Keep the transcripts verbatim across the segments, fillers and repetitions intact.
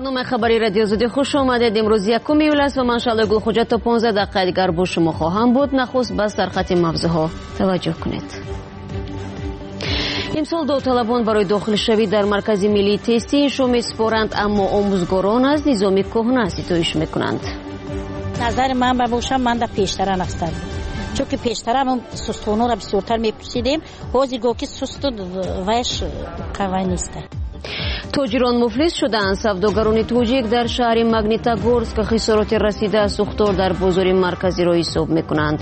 برنامه خبری رادیو زودی خوش آمدید. امروز یکم ایول است و من شعله گل خوجا تا پانزده دقیقه دیگر با شما خواهم بود. نخست بس در خط موضوعها توجه کنید. امسال داوطلبان برای داخل شوی در مرکز ملی تستی شو میسپارند، اما آموزگاران از نظام کهنه ستایش میکنند. نظر من باشم من در پیشتر نستم، چون که پیشتر هم سستونا را بسیارتر میپرسیدیم، حاضر که سست ویش قوی نیست. تاجران مفلس شدند. سوداگران توجیک در شهر ماگنیتاگورسک خسارات رسیده از سوختار در بازار مرکزی را حساب میکنند.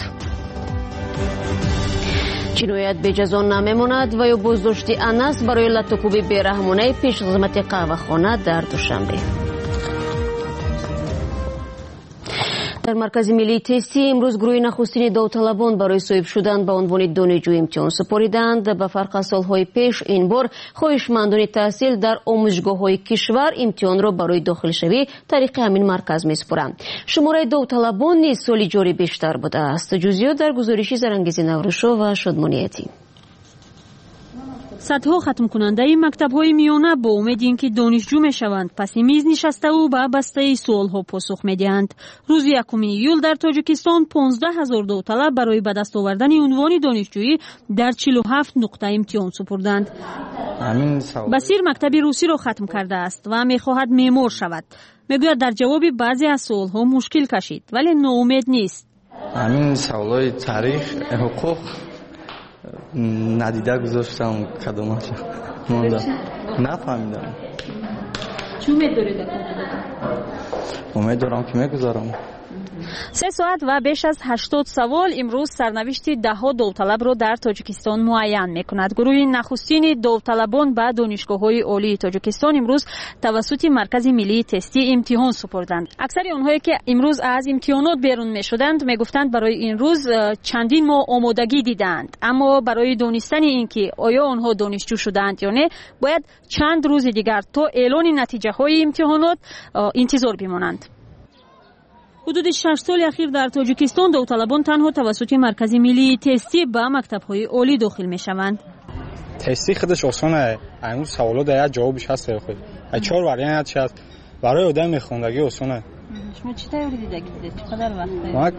جنایت به جزا نمیماند و یا بازداشتی انس برای لطوکوبی بیرحمانه پیش خدمت قهوه‌خانه در دوشنبه. در مرکز ملی تستی امروز گروه نخستین داوطلبان برای صاحب شدن به عنوان دانشجو امتحان سپاریدند. به فرق از سالهای پیش این بار خواهشمندان تحصیل در آموزشگاه‌های کشور امتحان را برای داخل شوی طریق همین مرکز می‌سپارند. شماره داوطلبان نیز سالی جاری بیشتر بوده است. جزئیات در گزارشی زرانگیز نورشو و شادمانیتی. صدها ختم کننده مکتب‌های میانه با امید اینکه دانشجو میشوند پس میز نشسته و به بسته سوال‌ها پاسخ میدهند. روز یکم ایول در تاجیکستان پانزده هزار داوطلب برای به دست آوردن عنوان دانشجویی در چهل و هفت نقطه امتحان سپردند. بصیر مکتب روسی را ختم کرده است و میخواهد معمار شود. میگوید در جواب بعضی از سوال‌ها مشکل کشید ولی ناامید نیست. همین سوالای تاریخ، حقوق ندیده گذاشتم کدومش مونده نفهمیدم. چی امید دارید؟ امید دارم که میگذارم. سه ساعت و بیش از هشتاد سوال امروز سرنوشت ده ها داوطلب را در تاجیکستان معین میکند. گروه نخستین داوطلبان به دانشگاه‌های عالی تاجیکستان امروز توسط مرکز ملی تستی امتحان سپردند. اکثر آنهایی که امروز از امتحانات بیرون میشدند میگفتند برای این روز چندین ماه آمادگی دیدند، اما برای دانستن اینکه آیا آنها دانشجو شدند یا نه باید چند روز دیگر تا اعلان نتیجه های امتحانات انتظار بمانند. حدود شش سال اخیر در تاجیکستان داوطلبان تنها توسط مرکز ملی تستی به مکتب‌های عالی داخل می‌شوند. تستی خودش آسانه. امروز سوالات در جوابش هست خود. از چهار وریانت هست. برای آدم می‌خوندگی آسانه. شما چی تیاری دیدید؟ چقدر وقت؟ ما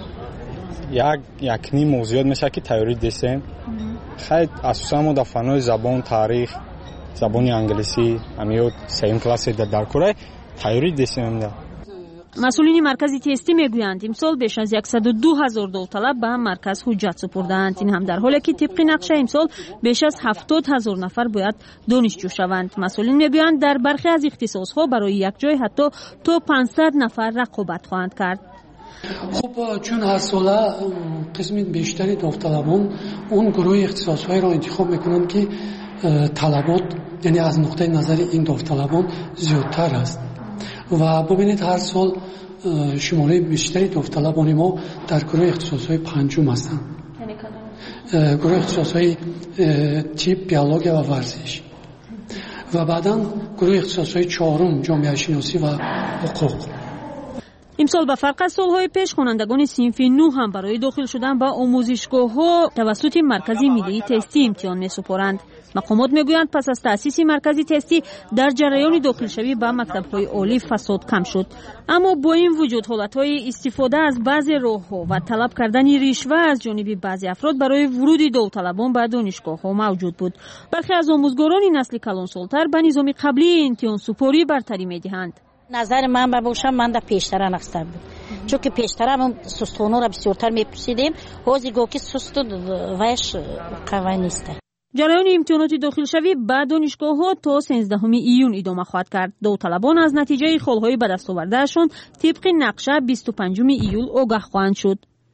یک یک نیم موضوعات میشه که تیاری دستیم. خیلی اساسا ما در فنای زبان، تاریخ، زبان انگلیسی، امیاد سوم کلاس در کره تیاری دستیم. مسئولین مرکز تستی میگویند امسال بیش از صد و دو هزار داوطلب به مرکز حجت سپردند. این هم در حالی که طبق نقشه امسال بیش از هفتاد هزار نفر باید دانشجو شوند. مسئولین میگویند در برخی از اختصاصها برای یک جای حتی تا پانصد نفر رقابت خواهند کرد. خب چون هر ساله قسم بیشتری داوطلبان اون گروه اختصاص‌های را انتخاب میکنند که طلبات، یعنی از نقطه نظر این داوطلبان زیادتر است و ببینید هر سال شماره بیشتری داوطلبان ما در گروه اختصاص‌های پنجم هستند. یعنی کدام؟ گروه اختصاص‌های تیپ، بیولوژی و ورزش و بعداً گروه اختصاص‌های چهارم جامعه شناسی و حقوق. امسال به فرق از سالهای پیش خوانندگان صنف نو هم برای داخل شدن به آموزشگاه‌ها توسط مرکز ملی تستی امتحان می‌سپارند. مقامات میگویند پس از تأسیس مرکز تستی در جریان داخل شوی به مکتب‌های عالی فساد کم شد، اما با این وجود حالت‌های استفاده از بعضی راه‌ها و طلب کردن رشوه از جانب بعضی افراد برای ورود داوطلبان به دانشگاه‌ها موجود بود. برخی از آموزگاران نسل کلانسال‌تر به نظام قبلی امتحان سپاری برتری می‌دهند. نظر من باشم من در پیشتر نستم، چون که پیشتر هم سستونا را بسیارتر میپرسیدیم، حاضر که سست ویش قوی نیست. جریان امتحانات داخل شوی به دانشگاه‌ها تا سیزدهم ایون ادامه خواهد کرد. داوطلبان از نتیجه خالهای به دست آوردهشان طبق نقشه بیست و پنجم ایول آگاه خواهند شد.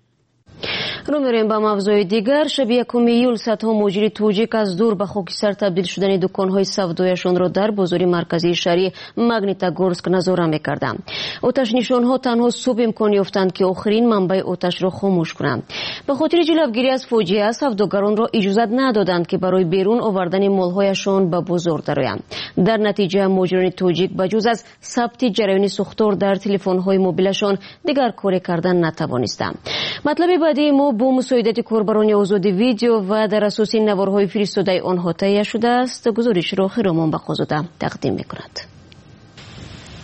رو میریم به موضوع دیگر. شب یکم ایول صدها مهاجر توجیک از دور به خاکستر تبدیل شدن دکان‌های سودایشان را در بازار مرکزی شهری ماگنیتاگورسک نظاره می‌کردند. آتش نشان‌ها تنها صبح امکان یافتند که آخرین منبع آتش را خاموش کنند. به خاطر جلوگیری از فاجعه سوداگران را اجازه ندادند که برای بیرون آوردن مال‌هایشان به بازار درآیند. در نتیجه مهاجران توجیک بجز از ثبت جریان سوختار در تلفن‌های موبیلشان دیگر کاری کردن نتوانستند. مطلب بعدی ما با مساعدت کاربران آزاد ویدیو و در اساس نوارهای فرستاده آنها تهیه شده است. گزارش را خیرامان بخوزاده تقدیم می‌کند.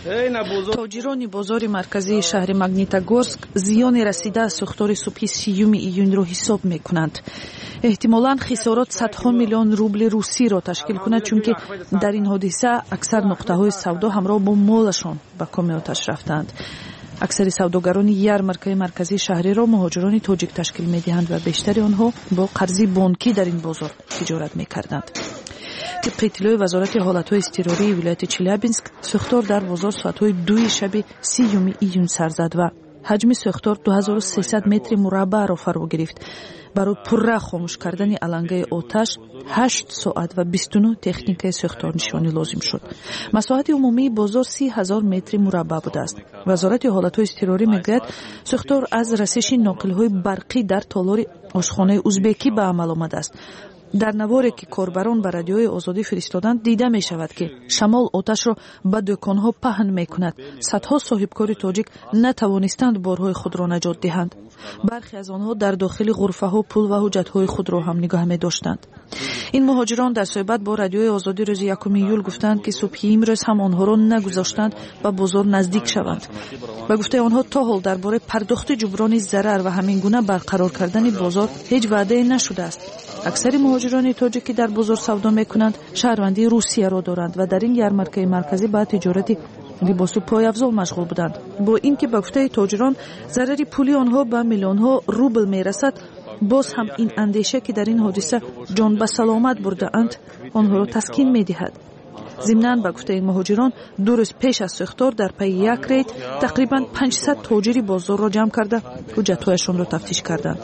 тоҷирони бозори марказии шаҳри Магнитогорск зиёне расида аз сӯхтори субҳи сиюми июнро ҳисоб мекунанд. эҳтимолан хисорот садҳо миллион рубли русиро ташкил кунад, чунки дар ин ҳодиса аксар нуқтаҳои савдо ҳамроҳ бо молашон ба коми оташ рафтанд. аксари савдогарони ярмаркаи марказии шаҳриро муҳоҷирони тоҷик ташкил медиҳанд ва бештари онҳо бо қарзи бонкӣ дар ин бозор тиҷорат мекарданд. тибқи иттилои вазорати ҳолатҳои изтирории вилояти Челябинск, сӯхтор дар бозор соатҳои дуи шаби сиюми июн сар зад ва ҳаҷми сӯхтор дуҳазору сесад метри мураббаъро фаро гирифт. барои пурра хомӯш кардани алангаи оташ ҳашт соат ва бисту нӯҳ техникаи сӯхторнишонӣ лозим шуд. масоҳати умумии бозор си ҳазор метри мураббаъ будааст. вазорати ҳолатҳои изтирорӣ мегӯяд, сӯхтор аз расиши ноқилҳои барқӣ дар толори ошхонаи узбекӣ ба амал омадааст. дар наворе ки корбарон ба радиои озодӣ фиристоданд, дида мешавад, ки шамол оташро ба дӯконҳо паҳн мекунад. садҳо соҳибкори тоҷик натавонистанд борҳои худро наҷот диҳанд. бархе аз онҳо дар дохили ғурфаҳо пул ва ҳуҷҷатҳои худро ҳам нигоҳ медоштанд. ин муҳоҷирон дар суҳбат бо радиои озодӣ рӯзи якуми июл гуфтанд, ки субҳи имрӯз ҳам онҳоро нагузоштанд ба бозор наздик шаванд. ба гуфтаи онҳо то ҳол дар бораи пардохти ҷуброни зарар ва ҳамин гуна барқарор кардани бозор ҳеҷ ваъдае нашудааст. аксари муҳоҷирони тоҷик, ки дар бозор савдо мекунанд, шаҳрвандии Русияро доранд ва дар ин ярмаркаи марказӣ ба тиҷорати либосу пойафзол машғул буданд. бо ин ки ба гуфтаи тоҷирон зарари пули онҳо ба миллионҳо рубл мерасад, боз ҳам ин андеша, ки дар ин ҳодиса ҷон ба саломат бурдаанд, онҳоро таскин медиҳад. зимнан ба гуфтаи муҳоҷирон, ду рӯз пеш аз сӯхтор дар пайи як рейд тақрибан панҷсад тоҷири бозорро ҷамъ карда ҳуҷҷатҳояшонро тафтиш карданд.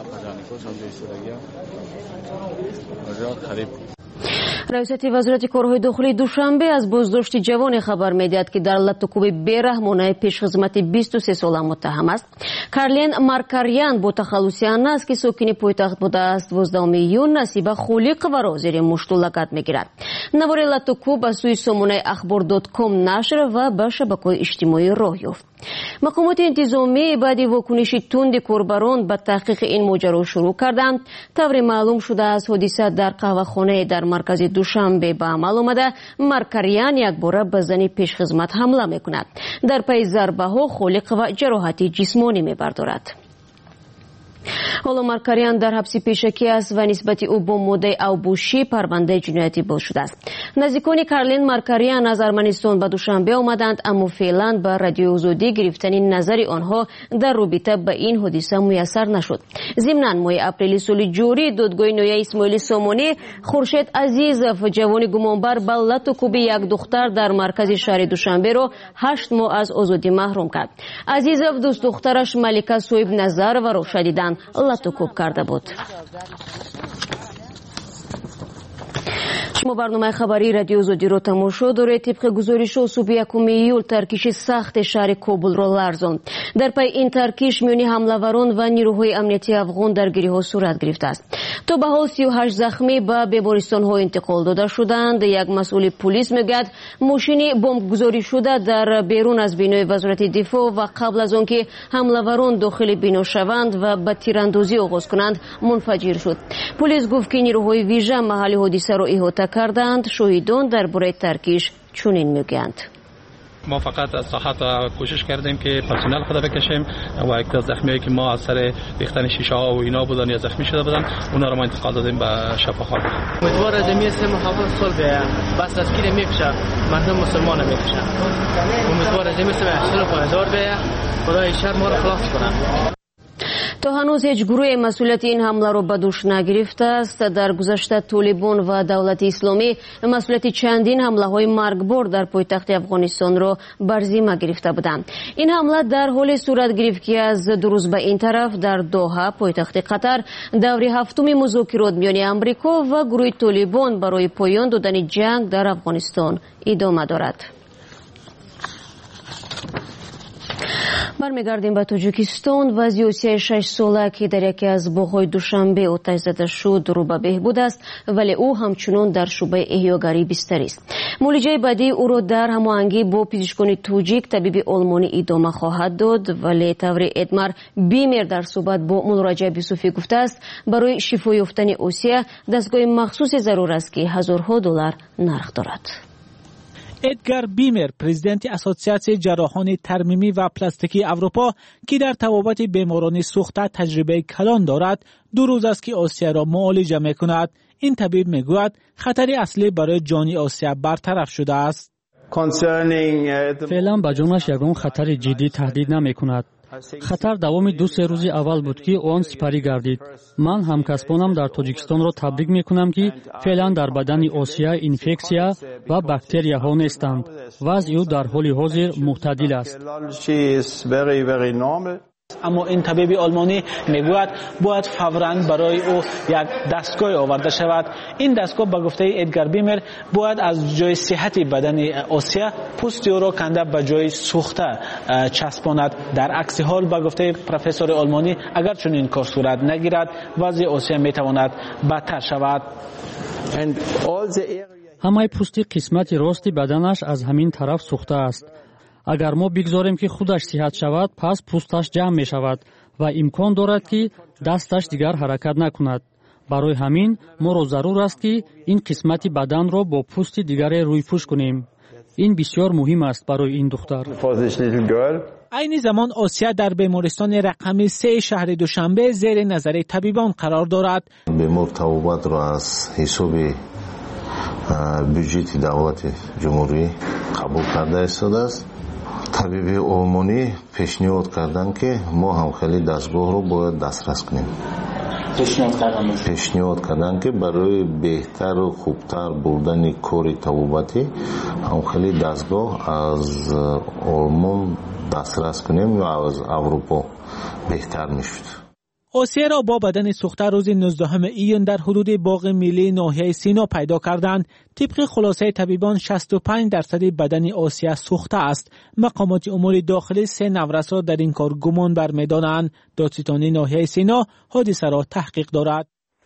раисати вазорати корҳои дохилии Душанбе аз боздошти ҷавоне хабар медиҳад, ки дар латтукуби бераҳмонаи пешхизмати бисту се сола муттаҳам аст. Карлен Маркарян бо тахаллуси аннас, ки сокини пойтахт будааст, дувоздахуми июн насиба хулиқаро зери мушту лакат мегирад. навори латтукуб аз сӯи сомонаи ахбор дот ком нашр ва ба шабакаҳои иҷтимоӣ роҳ ёфт. мақомоти интизомӣ баъди вокуниши тунди корбарон ба таҳқиқи ин моҷаро шурӯъ карданд. тавре маълум шудааст, ҳодиса дар қаҳвахонае дар маркази Душанбе ба амал омада, Маркарян якбора ба зани пешхизмат ҳамла мекунад. дар пайи зарбаҳо холиқ ва ҷароҳати ҷисмонӣ мебардорад. ҳоло Маркарян дар ҳабси пешакӣ аст ва нисбати ӯ бо моддаи авбушӣ парвандаи ҷиноятӣ боз шудааст. наздикони Карлен Маркарян аз Арманистон ба Душанбе омаданд, аммо феълан ба радиои озодӣ гирифтани назари онҳо дар робита ба ин ҳодиса муяссар нашуд. зимнан моҳи апрели соли ҷорӣ додгоҳи ноҳияи Исмоили Сомонӣ Хуршед Азизов, ҷавони гумонбар ба латтукуби як духтар дар маркази шаҳри Душанберо ҳашт моҳ аз озодӣ маҳрум кард. Азизов дӯст духтараш Малика Соҳибназароваро шадидан латтукуб карда буд. шумо барномаи хабарии радиои озодиро тамошо доред. тибқи гузоришҳо субҳи якуми июл таркиши сахти шаҳри Кобулро ларзонд. дар пайи ин таркиш миёни ҳамлаварон ва нирӯҳои амнияти афғон даргириҳо сурат гирифтааст. то ба ҳол си ю ҳашт захмӣ ба бемористонҳо интиқол дода шуданд. як масъули пулис мегӯяд, мошини бомбгузоришуда дар берун аз бинои вазорати дифоъ ва қабл аз он ки ҳамлаварон дохили бино шаванд ва ба тирандозӣ оғоз кунанд, мунфаҷир шуд. пулис гуфт, ки нирӯҳои вижа маҳалли ҳодисаро иҳота карданд. шоҳидон дар бораи таркиш чунин мегӯянд. ما فقط از ساحت کوشش کردیم که پرسنل خود بکشیم و یک تا زخمیایی که ما از سر ریختن شیشه ها و اینا بودن یا زخمی شده بودن اونا رو ما انتقال دادیم به شفاخانه. امیدوار از این سه محافظ صلح بیه بس از کی میکشه مردم مسلمان میکشه. امیدوار از این سه صلح هزار بیه خدای شر ما رو خلاص کنه. то ҳанӯз ҳеҷ гурӯҳе масъулияти ин ҳамларо ба дӯш нагирифтааст. дар гузашта Толибон ва давлати исломӣ масъулияти чандин ҳамлаҳои маргбор дар пойтахти Афғонистонро бар зимма гирифта буданд. ин ҳамла дар ҳоле сурат гирифт, ки аз ду рӯз ба ин тараф дар Доҳа, пойтахти Қатар, даври ҳафтуми музокирот миёни Амрико ва гурӯҳи Толибон барои поён додани ҷанг дар Афғонистон идома дорад. бармегардем ба Тоҷикистон. вазъиёти шашсола, ки дар яке аз боғҳои Душанбе оташ зада шуд, рӯ ба беҳбуд аст, вале ӯ ҳамчунон дар шӯъбаи эҳёгарӣ бистарист. муолиҷаи баъдии ӯро дар ҳамоҳангӣ бо пизишкони тоҷик табиби олмонӣ идома хоҳад дод. вале Таври Эдмар Бимер дар суҳбат бо Мулураҷаб Юсуфӣ гуфтааст, барои шифо ёфтани Осия дастгоҳи махсусе зарур аст, ки ҳазорҳо доллар нарх дорад. ادگار بیمر پرزیدنت اسوسیاسیون جراحان ترمیمی و پلاستیکی اروپا که در تبابت بیماران سوخته تجربه کلان دارد دو روز است که آسیا را معالجه می‌کند. این طبیب میگوید خطر اصلی برای جان آسیا برطرف شده است. فعلا به جانش یگان خطر جدی تهدید نمی‌کند. خطر دوام دو سه روز اول بود که آن سپری گردید. من همکسبانم در تاجیکستان را تبریک میکنم که فعلا در بدن آسیا اینفکسیا و باکتریاها نیستند. وضع او در حال حاضر معتدل است. اما این طبیب آلمانی میگوید باید فوراً برای او یک دستگاه آورده شود. این دستگاه به گفته ادگار بیمر باید از جای صحت بدن آسیا پوست او را کنده به جای سوخته چسباند. در عکس حال به گفته پروفسور آلمانی اگر چون این کار صورت نگیرد وضع آسیا میتواند بدتر شود. همه پوستی قسمت راستی بدنش از همین طرف سوخته است. اگر ما بگذاریم که خودش صحت شود پس پوستش جمع می شود و امکان دارد که دستش دیگر حرکت نکند. برای همین ما را ضرور است که این قسمت بدن را با پوست دیگر روی پوش کنیم. این بسیار مهم است برای این دختر. عین زمان آسیا در بیمارستان رقم سه شهر دوشنبه زیر نظر طبیبان قرار دارد. بیمار تبابت را از حساب بودجه دولت جمهوری قبول کرده است. طبیب آلمانی پیشنهاد کردن که ما هم خیلی دستگاه رو باید دسترس کنیم. پیشنهاد کردن که برای بهتر و خوبتر بردن کار طبابتی هم خیلی دستگاه از آلمان دسترس کنیم یا از اروپا بهتر میشود. آسیا را با بدن سوخته روز نوزدهم ایون در حدود باغ ملی ناحیه سینا پیدا کردند. طبق خلاصه طبیبان شصت و پنج درصد بدن آسیا سوخته است. مقامات امور داخلی سه نورس را در این کار گمان برمی‌دارند. دادستان ناحیه سینا حادثه را تحقیق دارد.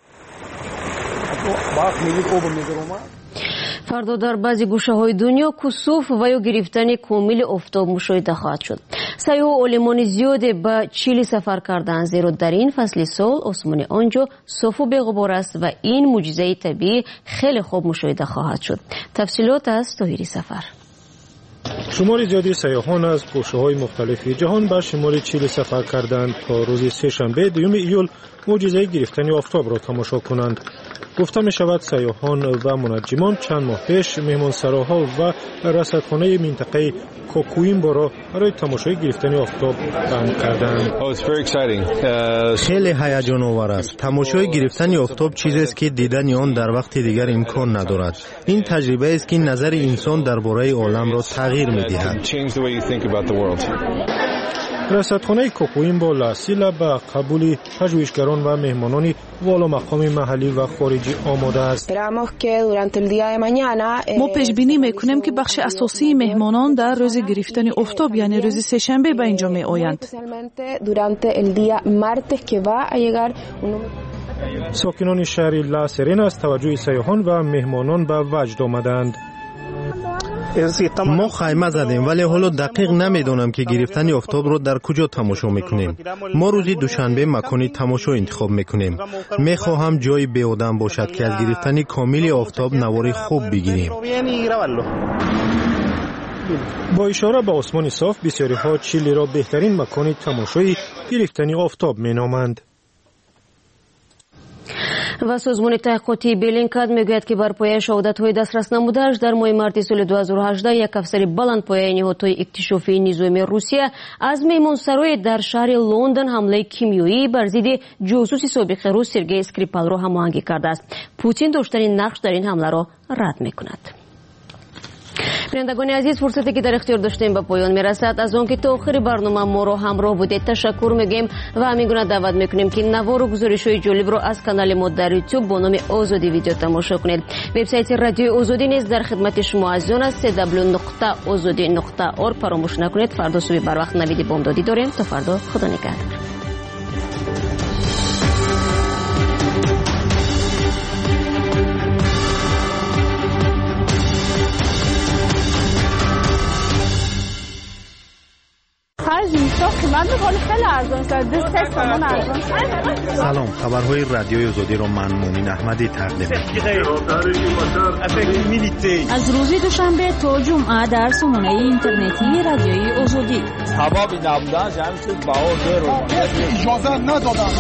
فردا در بعضی گوشه‌های دنیا کسوف و یا گرفتن کامل آفتاب مشاهده خواهد شد. سیاح و عالمان زیاد به چیلی سفر کردند زیرا در این فصل سال آسمان آنجا صاف و بی‌غبار است و این معجزه طبیعی خیلی خوب مشاهده خواهد شد. تفصیلات از طاهری سفر. شمار زیادی سیاحان از گوشه‌های مختلف جهان به شمال چیلی سفر کردند تا روز سه‌شنبه دوم ایول معجزه گرفتن آفتاب را تماشا کنند. گفته می شود سیاحان و منجمان چند ماه پیش مهمانسراها و رصدخانه منطقه کوکویمبو را برای تماشای گرفتن آفتاب بند کردند. خیلی هیجان آور است. تماشای گرفتن آفتاب چیزی است که دیدن آن در وقت دیگر امکان ندارد. این تجربه است که نظر انسان درباره عالم را تغییر می دهد. رصدخانه کوکویمبو لاسیلا به قبول پژوهشگران و مهمانان والا مقام محلی و خارجی آماده است. ما پیش بینی میکنیم که بخش اساسی مهمانان در روز گرفتن آفتاب یعنی روز سه‌شنبه به اینجا می آیند. ساکنان شهر لا سرنا از توجه سیاحان و مهمانان به وجد آمدند. ما خیمه زدیم ولی حالا دقیق نمیدونم که گرفتن آفتاب رو در کجا تماشا میکنیم. ما روزی دوشنبه مکانی تماشا انتخاب میکنیم. میخواهم جای بی آدم باشد که از گرفتن کامل آفتاب نوار خوب بگیریم. با اشاره به آسمان صاف بسیاری ها چیلی را بهترین مکان تماشای گرفتن آفتاب مینامند. و سازمان تحقیقاتی بلینکاد میگوید که بر پایه شهادت‌های دسترس نموده‌اش در ماه مارس سال دو هزار و هجده یک افسر بلندپایه نهادهای اکتشافی نظامی روسیه از مهمانسرای در شهر لندن حمله کیمیایی بر ضد جاسوس سابق روس سرگئی اسکریپال را هماهنگی کرده است. پوتین داشتن نقش در این حمله را رد میکند. بینندگان عزیز، فرصتی که در اختیار داشتیم به پایان میرسد. از آنکه تا آخر برنامه ما رو همراه بودید تشکر میگیم و همین گونه دعوت میکنیم که نوار و گزارش‌های جالب رو از کانال ما در یوتیوب با نام آزادی ویدیو تماشا کنید. وبسایت رادیو آزادی نیز در خدمت شما از آن است دبلیو نقطه آزادی نقطه اور فراموش نکنید. فردا صبح بر وقت نوید بامدادی داریم. تا فردا، خدا نگهدار. خرج میشه قیمت ولی خیلی ارزان شده سه تومن ارزان شده. سلام، خبرهای رادیوی آزادی رو من مومین احمدی تقدیم می‌کنم. از روز دوشنبه تا جمعه در سامانه اینترنتی رادیوی آزادی ثوابی نبودن جمعیت باور رو اجازه ندادن.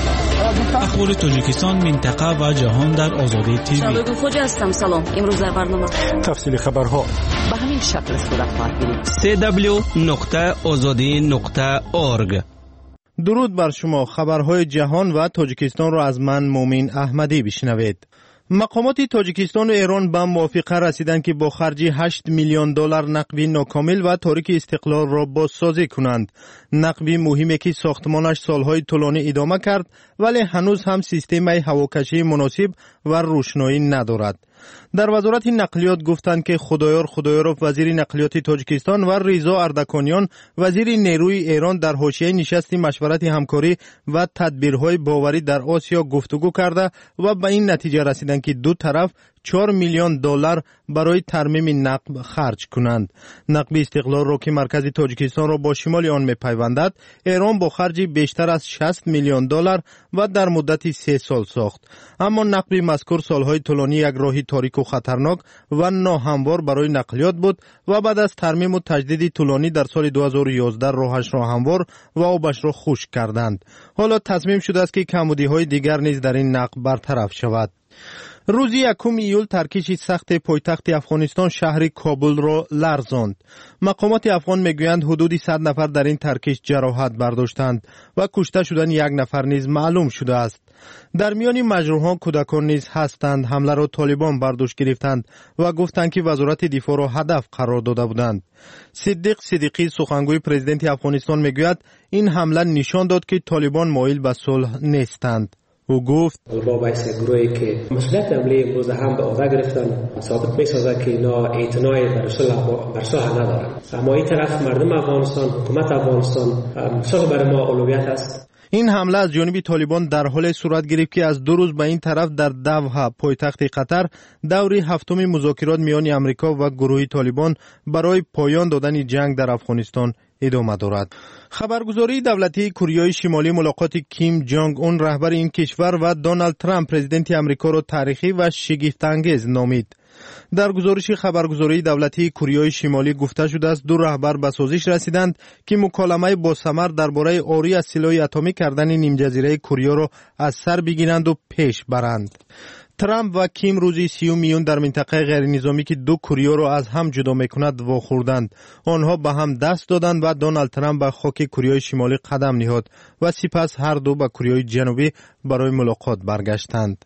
اخبار تاجیکستان، منطقه و جهان در آزادی تیوی. شبگو خوجا هستم. سلام. امروز در برنامه تفصیل خبرها به همین شکل صورت خواهد سی دبلیو نقطه آزادی نقطه اورگ. درود بر شما. خبرهای جهان و تاجیکستان را از من مومین احمدی بشنوید. مقامات تاجیکستان و ایران به موافقه رسیدند که با خرج هشت میلیون دلار نقبی ناکامل و تاریک استقلال را بازسازی کنند. نقبی مهمی که ساختمانش سالهای طولانی ادامه کرد ولی هنوز هم سیستم هواکشی مناسب و روشنایی ندارد. در وزارت نقلیات گفتند که خدایار خدایارov وزیر نقلیات تاجیکستان و ریزا اردکانیان وزیر نیروی ایران در حاشیه نشست مشورت همکاری و تدبیرهای باوری در آسیا گفتگو کرده و به این نتیجه رسیدند که دو طرف چهار میلیون دلار برای ترمیم نقب خرج کنند. نقب استقلال را که مرکز تاجیکستان را با شمال آن می‌پیوندد، ایران با خرج بیشتر از شصت میلیون دلار و در مدت سه سال ساخت. اما نقب مذکور سالهای طولانی یک راه تاریک و خطرناک و ناهموار برای نقلیات بود و بعد از ترمیم و تجدید طولانی در سال دو هزار و یازده راهش را هموار و آبش را خشک کردند. حالا تصمیم شده است که کمبودی‌های دیگر نیز در این نقب برطرف شود. روز یکم ایول ترکش سخت پایتخت افغانستان شهر کابل را لرزاند. مقامات افغان میگویند حدود صد نفر در این ترکش جراحت برداشتند و کشته شدن یک نفر نیز معلوم شده است. در میان مجروحان کودکان نیز هستند. حمله را طالبان برداشت گرفتند و گفتند که وزارت دفاع را هدف قرار داده بودند. صدیق صدیقی سخنگوی پرزیدنت افغانستان میگوید این حمله نشان داد که طالبان مایل به صلح نیستند. او گفت با بحث گروهی که مسئولیت عملی امروز هم به عهده گرفتن ثابت می‌سازد که اینا اعتنای بر بر صلح ندارند. اما این طرف مردم افغانستان، حکومت افغانستان صلح برای ما اولویت است. این حمله از جانب طالبان در حال صورت گرفت که از دو روز به این طرف در دوحه پایتخت قطر دور هفتم مذاکرات میان امریکا و گروه طالبان برای پایان دادن جنگ در افغانستان ادامه دارد. خبرگزاری دولتی کره شمالی ملاقات کیم جانگ اون رهبر این کشور و دونالد ترامپ پرزیدنت امریکا را تاریخی و شگفت‌انگیز نامید. در گزارش خبرگزاری دولتی کره شمالی گفته شده است دو رهبر به سازش رسیدند که مکالمه با ثمر درباره آری از سلاح اتمی کردن نیم جزیره کره را از سر بگیرند و پیش برند. ترامپ و کیم روزی سیوم میون در منطقه غیر نظامی که دو کره را از هم جدا میکند واخوردند. آنها به هم دست دادند و دونالد ترامپ به خاک کره شمالی قدم نهاد و سپس هر دو به کره جنوبی برای ملاقات برگشتند.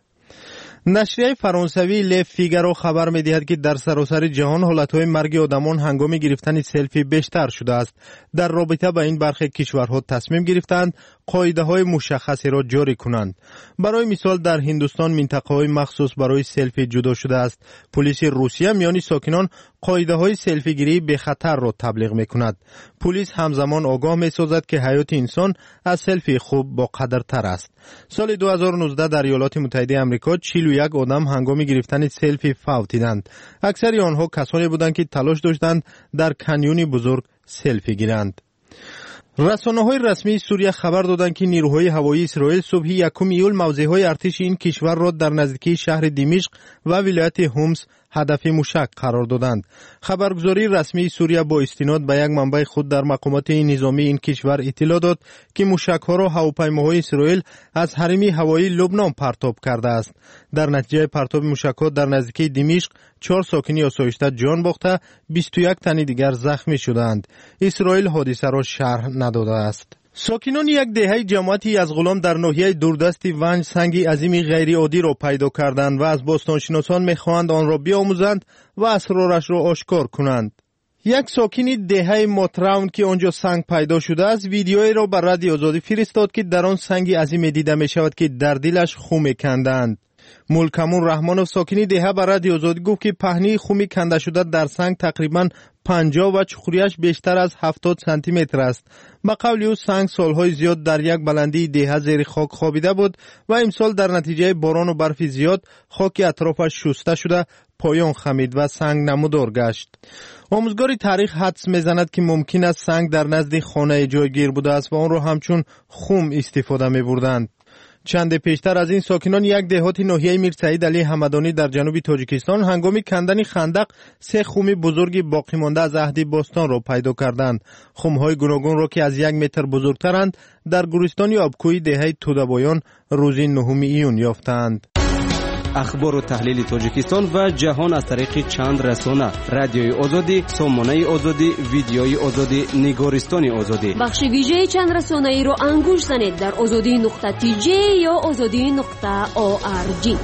نشریه فرانسوی ل فیگارو خبر می‌دهد که در سراسر جهان حالت‌های مرگ آدمان هنگام گرفتن سلفی بیشتر شده است. در رابطه با این برخی کشورها تصمیم گرفتند قاعده‌های مشخصی را جاری کنند. برای مثال در هندوستان منطقه‌های مخصوص برای سلفی جدا شده است. پلیس روسیه میان ساکنان قاعده‌های سلفی گیری به خطر را تبلیغ می‌کند. پلیس همزمان آگاه می‌سازد که حیات انسان از سلفی خوب با قدرتر است. سال دو هزار و نوزده در ایالات متحده آمریکا چهل و یک آدم هنگام گرفتن سلفی فوتیدند. اکثر آنها کسانی بودند که تلاش داشتند در کانیون بزرگ سلفی گیرند. رسانه‌های رسمی سوریه خبر دادند که نیروهای هوایی اسرائیل صبح یکم ایول موضع‌های ارتش این کشور را در نزدیکی شهر دمشق و ولایت حمص هدف موشک قرار دادند. خبرگزاری رسمی سوریه با استناد به یک منبع خود در مقامات نظامی این کشور اطلاع داد که موشک‌ها را هواپیماهای اسرائیل از حریم هوایی لبنان پرتاب کرده است. در نتیجه پرتاب موشک‌ها در نزدیکی دمشق چهار ساکنی آسایشته جان باخته، بیست و یک تن دیگر زخمی شدند. اسرائیل حادثه را شرح نداده است. ساکنان یک دهه جماعتی از غلام در ناحیه دوردست ونج سنگ عظیم غیر عادی را پیدا کردند و از باستانشناسان می‌خواهند آن را بیاموزند و اسرارش را آشکار کنند. یک ساکن دهه ماتراون که آنجا سنگ پیدا شده است ویدیویی را بر رادیو آزادی فرستاد که در آن سنگ عظیم دیده می‌شود که در دلش خو می‌کندند. ملکمون رحمانوف ساکن دهه بر رادیو آزادی گفت که پهنه خو کنده شده در سنگ تقریباً پنجاه و چخوریش بیشتر از هفتاد سانتی متر است. به قول او سنگ سالهای زیاد در یک بلندی دهه زیر خاک خوابیده بود و امسال در نتیجه باران و برف زیاد خاک اطرافش شسته شده پایان خمید و سنگ نمودار گشت. آموزگار تاریخ حدس میزند که ممکن است سنگ در نزد خانه جایگیر بوده است و آن را همچون خم استفاده می بردند. چند پیشتر از این ساکنان یک دهات ناحیه میر سعید علی همدانی در جنوب تاجیکستان هنگام کندن خندق سه خم بزرگ باقی مانده از عهد باستان را پیدا کردند. خم‌های گوناگون را که از یک متر بزرگترند در گورستان آبکوی دهه تودابایان روز نهم ایون یافتند. اخبار و تحلیل تاجیکستان و جهان از طریق چند رسانه: رادیوی آزادی، سامانه آزادی، ویدیوی آزادی، نگارستان آزادی. بخش ویژه چند رسانه ای را انگوش زنید در آزادی نقطه تی جی یا آزادی نقطه او آر جی.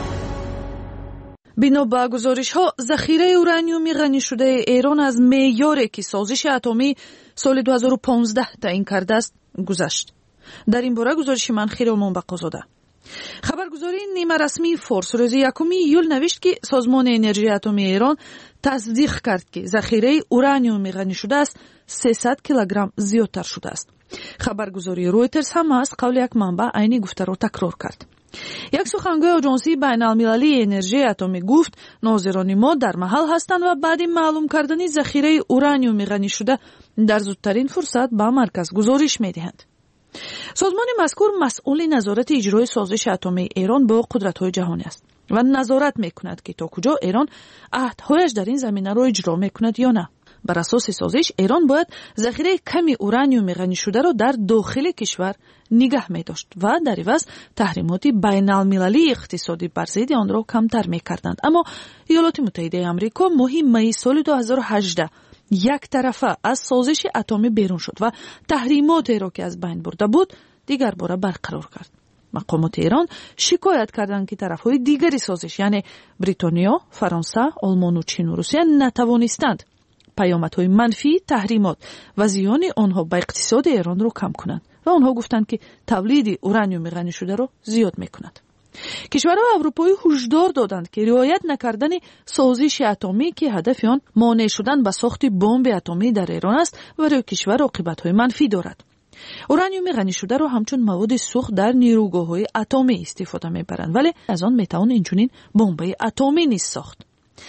بنا به گزارش‌ها ذخیره اورانیومی غنی شده ایران از معیاری که سازش اتمی سال دو هزار و پانزده تعیین کرده است گذشت. در این باره گزارش منخیر علمان بقازاده. خبرگزاری نیمه رسمی فارس روز یکم ایول نوشت که سازمان انرژی اتمی ایران تصدیق کرد که ذخیره اورانیوم غنی شده است سیصد کیلوگرم زیادتر شده است. خبرگزاری رویترز هم از قول یک منبع عین گفته را تکرار کرد. یک سخنگوی آژانسی بین المللی انرژی اتمی گفت ناظران ما در محل هستند و بعد معلوم کردن ذخیره اورانیوم غنی شده در زودترین فرصت به مرکز گزارش می‌دهند. سازمان مذکور مسئول نظارت اجرای سازش اتمی ایران با قدرت‌های جهانی است و نظارت می‌کند که تا کجا ایران عهدهایش در این زمینه را اجرا می‌کند یا نه. بر اساس سازش ایران باید ذخیره کمی اورانیوم غنی شده را در داخل کشور نگه می‌داشت و در عوض تحریمات بین‌المللی اقتصادی بر ضد آن را کمتر می‌کردند. اما ایالات متحده آمریکا ماه می سال دو هزار و هجده یک طرفه از سازش اتمی بیرون شد و تحریماتی را که از بین برده بود دیگر باره برقرار کرد. مقامات ایران شکایت کردند که طرفهای دیگری سازش یعنی بریتانیا، فرانسه، آلمان و چین و روسیه نتوانستند پیامدهای منفی تحریمات و زیان آنها به اقتصاد ایران را کم کنند و آنها گفتند که تولید اورانیوم غنی شده را زیاد می‌کند. کشورهای اروپایی هشدار دادند که رعایت نکردن سازش اتمی که هدف آن مانع شدن به ساخت بمب اتمی در ایران است و برای کشور عاقبت‌های منفی دارد. اورانیوم غنی شده را همچون مواد سوخت در نیروگاه‌های اتمی استفاده می‌برند ولی از آن میتوان اینچنین بمب اتمی نیز ساخت.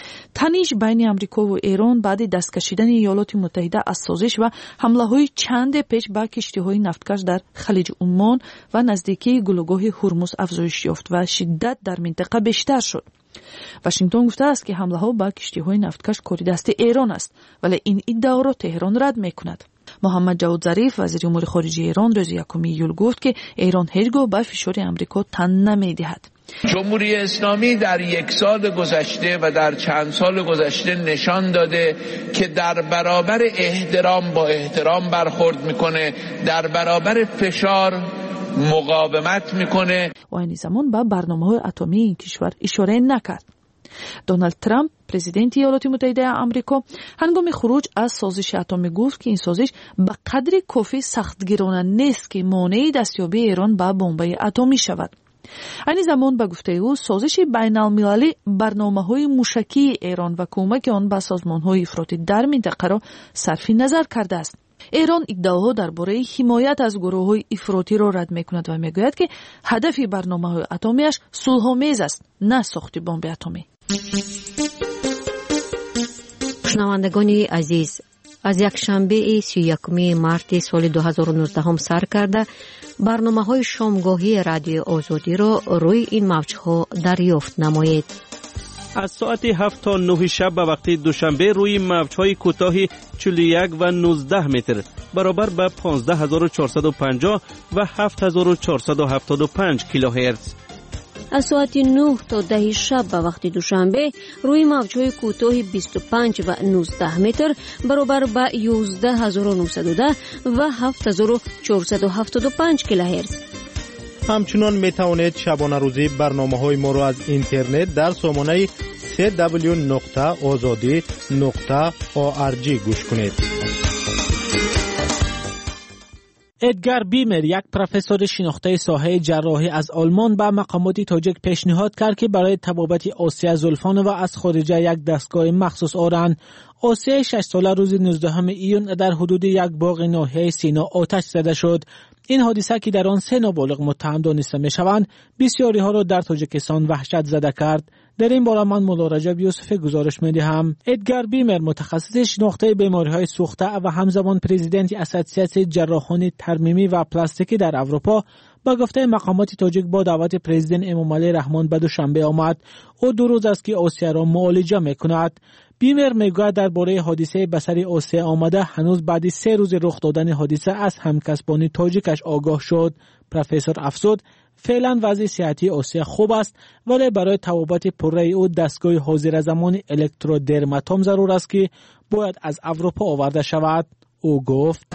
تنش بین آمریکا و ایران بعد دست کشیدن ایالات متحده از سازش و حمله‌های چند پیش به کشتی‌های نفتکش در خلیج عمان و نزدیکی گلوگاه هرمز افزایش یافت و شدت در منطقه بیشتر شد. واشنگتن گفته است که حمله‌ها به کشتی‌های نفتکش کار دست ایران است ولی این ادعا را تهران رد می‌کند. محمد جواد ظریف وزیر امور خارجه ایران روز یکم ایول گفت که ایران هیچگاه به فشار آمریکا تن نمی‌دهد. جمهوری اسلامی در یک سال گذشته و در چند سال گذشته نشان داده که در برابر احترام با احترام برخورد میکنه، در برابر فشار مقاومت میکنه. و این زمان به برنامه‌های اتمی این کشور اشاره نکرد. دونالد ترامپ پرزیدنت ایالات متحده آمریکا هنگام خروج از سازش اتمی گفت که این سازش به قدر کافی سختگیرانه نیست که مانع دستیابی ایران به بمب اتمی شود. این زمان به گفته او سازش بین المللی برنامه‌های موشکی ایران و کمک آن به سازمان‌های افراطی در منطقه را صرف نظر کرده است. ایران ادعاها درباره حمایت از گروه‌های افراطی را رد می‌کند و می‌گوید که هدف برنامه‌های اتمی‌اش صلح‌آمیز است، نه ساخت بمب اتمی. شنوندگان عزیز، از یک شنبه سی و یکم مارت سال دو هزار و نوزده هم سر کرده برنامه‌های شامگاهی رادیو آزادی را روی این موج‌ها دریافت نمایید. از ساعت هفت تا نه شب به وقت دوشنبه روی موج‌های کوتاه چهل و یک و نوزده متر برابر به پانزده هزار و چهارصد و پنجاه و هفت هزار و چهارصد و هفتاد و پنج کیلوهرتز. از ساعت نه تا ده شب به وقت دوشنبه روی موج‌های کوتاه بیست و پنج و نوزده متر برابر به یازده هزار و نهصد و ده و هفت هزار و چهارصد و هفتاد و پنج کیلوهرتز. همچنان می توانید شبانه روزی برنامه‌های ما را از اینترنت در سامانه دبلیو دبلیو دبلیو نقطه آزادی نقطه او آر جی گوش کنید. ادگار بیمر، یک پروفسور شناخته ساحه جراحی از آلمان، به مقامات تاجیک پیشنهاد کرد که برای طبابت آسیه زلفان و از خارجه یک دستگاه مخصوص آورند. آسیه شش ساله روز نوزدهم ایون در حدود یک باغ ناحیه سینا آتش زده شد. این حادثه که در آن سه نابالغ متهم دانسته میشوند بسیاری ها را در تاجیکستان وحشت زده کرد. در این باره من مولا رجب یوسف گزارش میدهم. ادگار بیمر متخصص شناخته بیماری های سوخته و همزمان پرزیدنت اساسیاسیون جراحان ترمیمی و پلاستیکی در اروپا با گفته مقامات تاجیک با دعوت پرزیدنت امامعلی رحمان به دوشنبه آمد. او دو روز است که آسیا را معالجه میکند. بیمر میگوید درباره حادثه به سر آسیا آمده هنوز بعد سه روز رخ دادن حادثه از همکسبان تاجیکش آگاه شد. پروفسور افزود فعلا وضع صحتی آسیا خوب است ولی برای تبابت پره او دستگاه حاضر زمان الکترودرماتوم ضرور است که باید از اروپا آورده شود. او گفت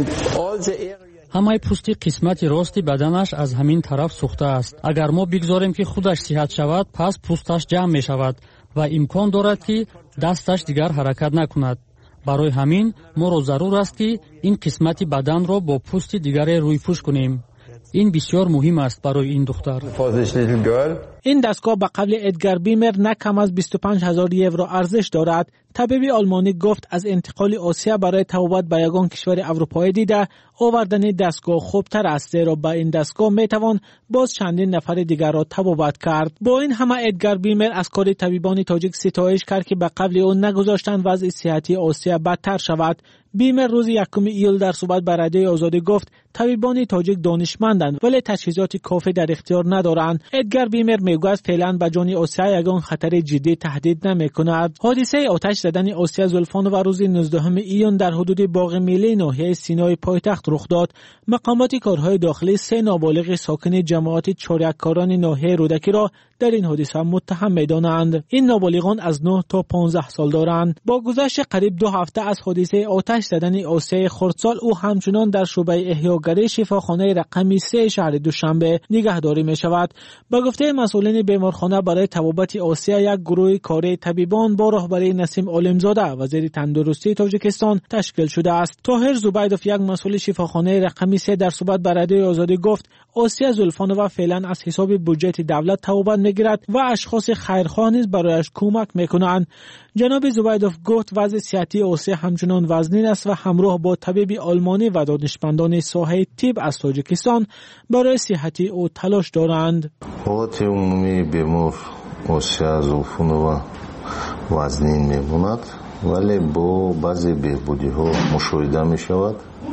همه پوستی قسمت راستی بدنش از همین طرف سوخته است. اگر ما بگذاریم که خودش صحت شود پس پوستش جمع می شود و امکان دارد که دستش دیگر حرکت نکند. برای همین ما را ضرور است که این قسمت بدن را با پوست دیگر روی پوش کنیم. این بسیار مهم است برای این دختر. این دستگاه به قول ادگار بیمر نه کم از بیست و پنج هزار یورو ارزش دارد. طبیب آلمانی گفت از انتقال آسیا برای تبابت به یگان کشور اروپایی دیده آوردن دستگاه خوبتر است، زیرا با این دستگاه میتوان باز چندین نفر دیگر را تبابت کرد. با این همه ادگار بیمر از کار طبیبان تاجیک ستایش کرد که به قبل او نگذاشتند وضع صحتی آسیا بدتر شود. بیمر روز یکم ایول در صحبت با رادیوی آزادی گفت طبیبان تاجیک دانشمندند ولی تجهیزات کافی در اختیار ندارند. ادگار بیمر میگوید فعلا به جان آسیا یگان خطر جدی تهدید نمیکند. حادثه آتش زدن آسیا زلفانو و روز نوزدهم ایون در حدود باغ ملی ناحیه سینای پایتخت رخ داد. مقامات کارهای داخلی سه نابالغ ساکن جماعت چاریککاران ناحیه رودکی را در این حادثه متهم می‌دانند. این نابالغان از نه تا پانزده سال دارند. با گذشت قریب دو هفته از حادثه آتش زدن آسیا خردسال او همچنان در شعبه احیاگری شفاخانه رقم سه شهر دوشنبه نگهداری می‌شود. با گفته مسئولین بیمارخانه برای تبابت آسیا یک گروه کاری طبیبان با راهبری نسیم عالمزاده وزیر تندرستی تاجیکستان تشکیل شده است. طاهر زبیدوف یک مسئول شفاخانه رقم سه در صحبت با رادیوی آزادی گفت آسیا زلفانووا فعلا از حساب بودجه دولت تبابت میگیرد و اشخاص خیرخواه نیز برایش کمک میکنند. جناب زبیدوف گفت وضع صحتی آسیا همچنان وزنین است و همراه با طبیب آلمانی و دانشمندان ساحه طب از تاجیکستان برای صحتی او تلاش دارند. حالت عمومی بیمار آسیا زلفانووا وزنین میموند ولی با بعضی بهبودی ها مشاهده می شود.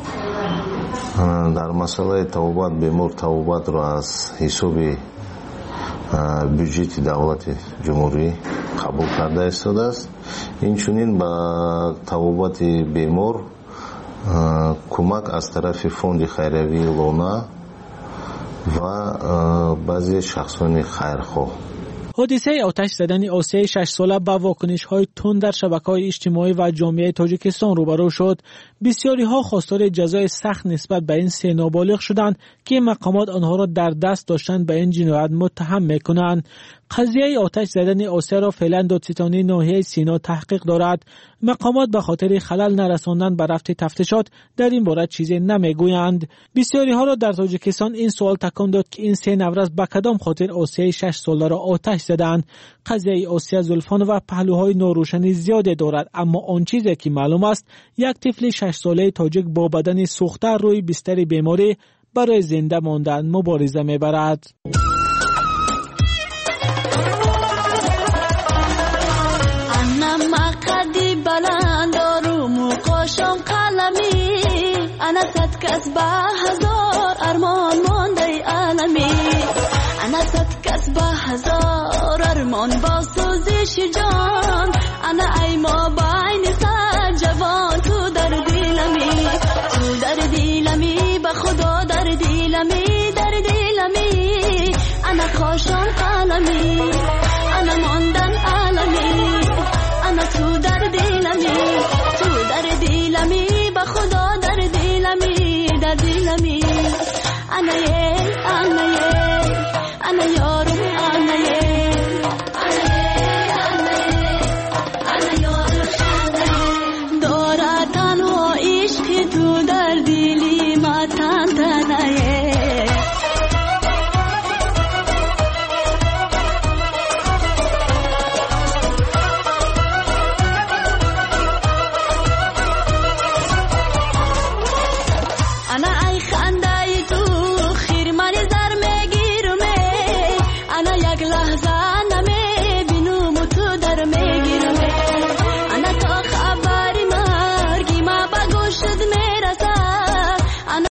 در مسئله تبابت بیمار تبابت را از حساب بودجه دولت جمهوری قبول کرده ایستاده است. اینچنین با تبابت بیمار کمک از طرف فوند خیریوی لونا و بعضی شخصان خیرخواه. حادثه آتش زدن آسیا شش ساله با واکنش‌های تند در شبکه‌های اجتماعی و جامعه تاجیکستان روبرو شد. بسیاری‌ها خواستار جزای سخت نسبت به این سه نابالغ شدند که مقامات آنها را در دست داشتند به این جنایت متهم می‌کنند. قضیه آتش زدن آسیا را فعلا دادستانی ناحیه سینا تحقیق دارد. مقامات به خاطر خلل نرساندن به رفت تفتیشات در این باره چیزی نمیگویند. بسیاری‌ها را در تاجیکستان این سوال تکان داد که این سه نورز به کدام خاطر آسیا شش ساله را آتش زدند. قضیه آسیا زلفانووا پهلوهای ناروشنی زیادی دارد، اما آن چیزی که معلوم است یک طفل شش ساله تاجیک با بدن سوخته روی بستر بیماری برای زنده ماندن مبارزه میبرد. أنا صد كسبة هزار أرمان ماندي عالمي أنا صد كسبة هزار أرمان باسوزي شجان أنا أي ما بعيني